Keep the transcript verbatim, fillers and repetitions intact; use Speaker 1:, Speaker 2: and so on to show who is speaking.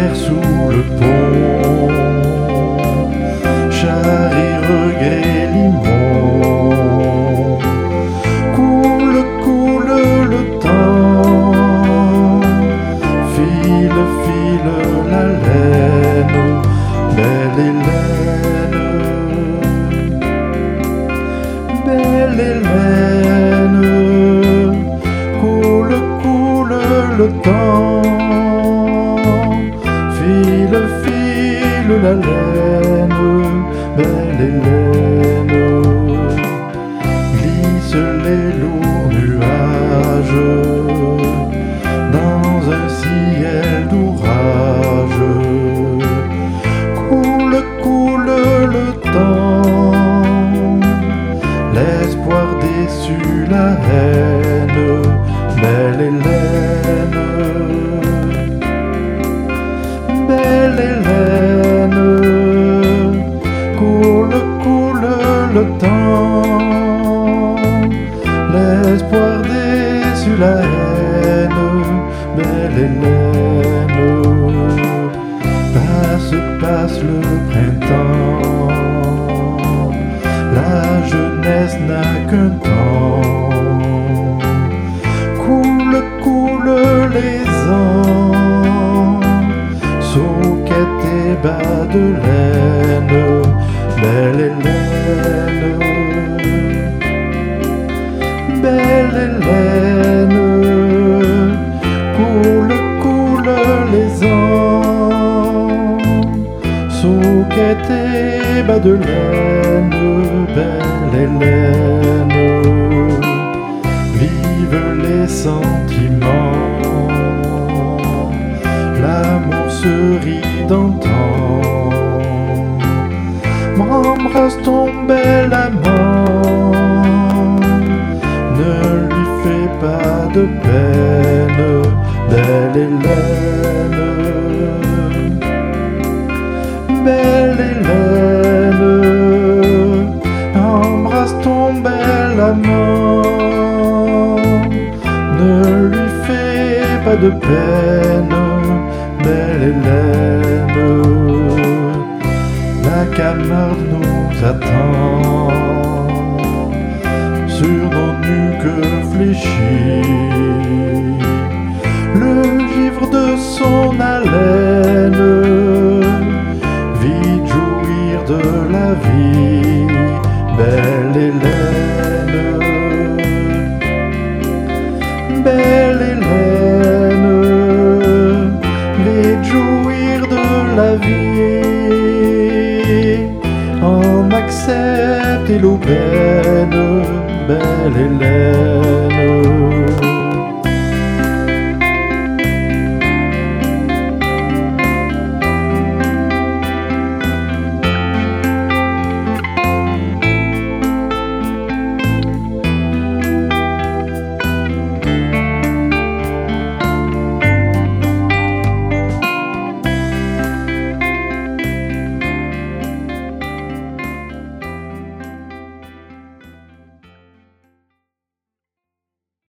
Speaker 1: Hier sous le pont, charrie, regret, limon, coule, coule le temps, file, file la laine, belle Hélène, belle Hélène, coule, coule le temps, file, file la laine, belle Hélène, glisse les lourds nuages dans un ciel d'orage, coule, coule le temps, l'espoir déçu, la haine, belle Hélène, belle Hélène, coule, coule le temps, l'espoir déçu, la haine, belle Hélène, passe, passe le printemps, la jeunesse n'a qu'un temps, coule, coule les ans, souquette et bas de laine, belle Hélène, belle Hélène, coule, coule les ans, souquette et bas de laine, belle Hélène, vive les sentiments, l'amour se rit d'antan, m'embrasse ton bel amant, ne lui fais pas de peine, belle Hélène, belle Hélène, embrasse ton bel amant, ne lui fais pas de peine, belle Hélène, la Camargue nous attend, sur nos nuques fléchies, le givre de son haleine, vite jouir de la vie, belle Hélène, belle Hélène, vite jouir de la vie, en accepter l'aubaine, belle Hélène.